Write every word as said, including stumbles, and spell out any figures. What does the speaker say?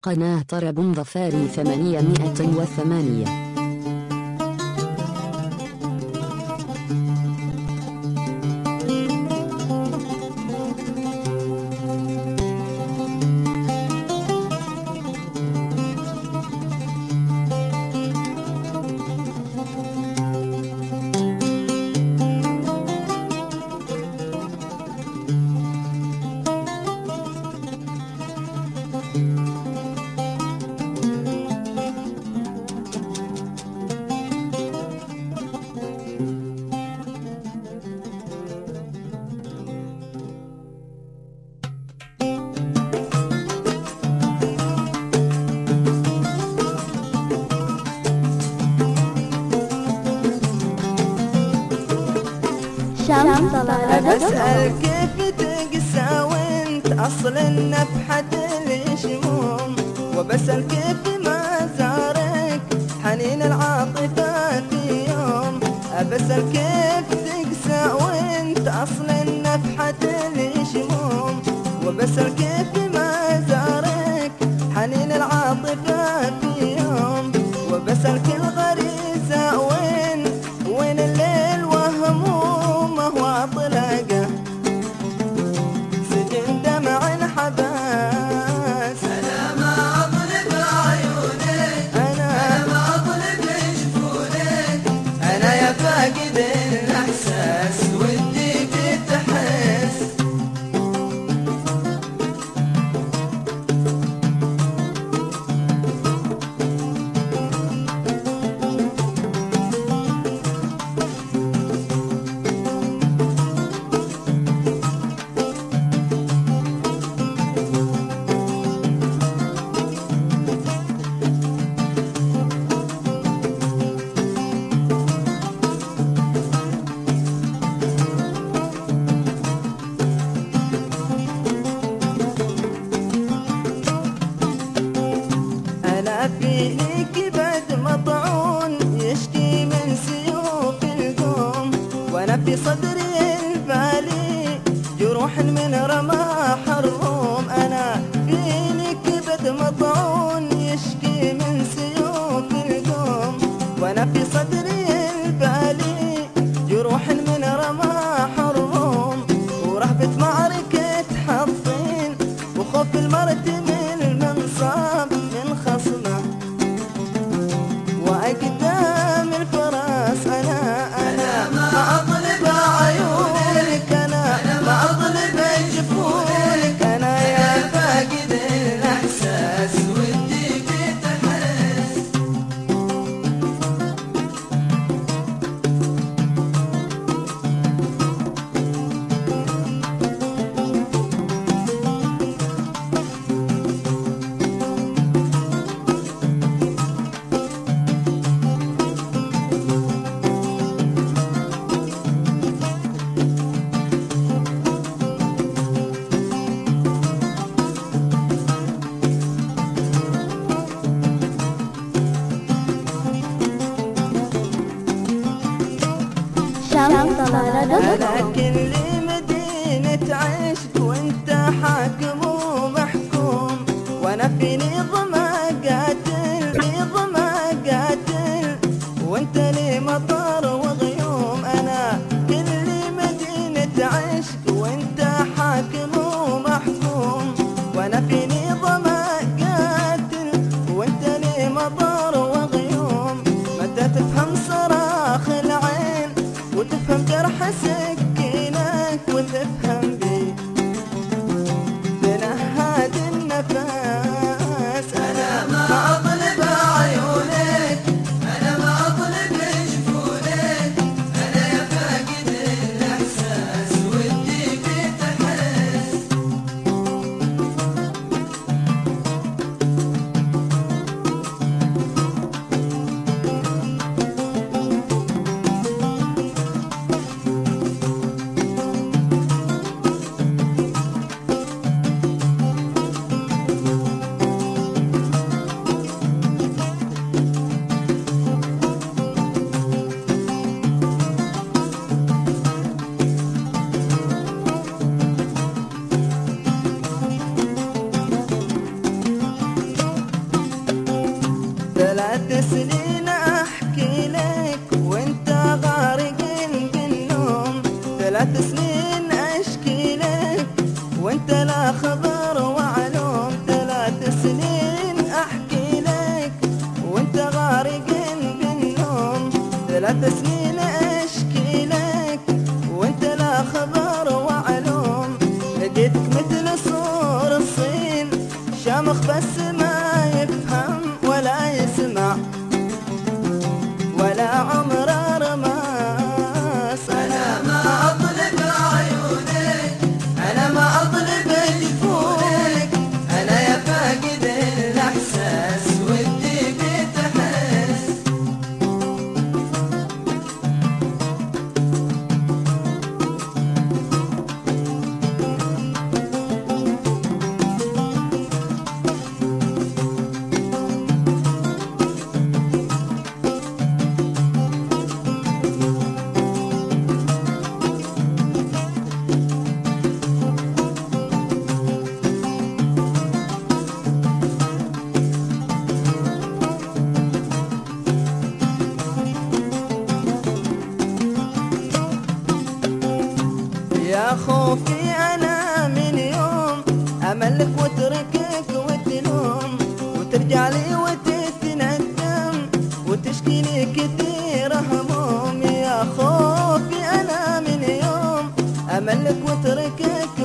قناة طرب ظفاري ثمانمائة وثمانية. بسأل كيف تقسى وانت أصل النفحة الشموم، وبسأل كيف ما زارك حنين العاطفة في يوم. بسأل كيف تقسى وانت أصل النفحة الشموم، وبسأل كيف ما زارك حنين العاطفة في يوم. وبسأل كل غريزة وين وين الليل وهمومه وطلاقه سجن دمع حباس. أنا ما أطلب عيونك، أنا ما أطلب جفونك، أنا يا فاقد الإحساس ودي فيك تحس. فيك بعد مطعون يشكي من سيوف القوم، وانا في صدري البالي جروح من رماح الروم. انا فيك بعد مطعون يشكي من سيوف القوم، وانا في صدري البالي جروح من رماح الروم. ورهبة معركة حطين وخوف المرد من المنصاب من خصمه وأقدام الفراس. أنا أنا ما أطلب عيونك، أنا ما أطلب جفونك، أنا يا فاقد الإحساس ودي فيك تحس. لكن لي مدينة عشق وانت حاكم ومحكوم، وانا في نظام قاتل نظام قاتل وانت لي مطر وغيوم. انا كل لي مدينة عشق وانت حاكم ومحكوم، وانا في نظام قاتل وانت لي مطر وغيوم. متى تفهم صراخ العين وتفهم جرح سكينك وتفهم بي بنهاد النفس. أنا ما أطلب عيونك، أنا ما أطلب جفونك، أنا يا فاقد الإحساس ودي فيك تحس. بعد سنين اشكي لك وانت لا خبر وعلوم، لقيتك مثل صور الصين شامخ بس ما يفهم ولا يسمع ولا عمره رماس. أنا ما أطلب عيونك، أنا ما أطلب جفونك، أنا يا فاقد الإحساس ودي بتحس. يا خوفي أنا من يوم أملك واتركك وتلوم وترجع لي وتتندم وتشكي لي كثير هموم. يا خوفي أنا من يوم أملك واتركك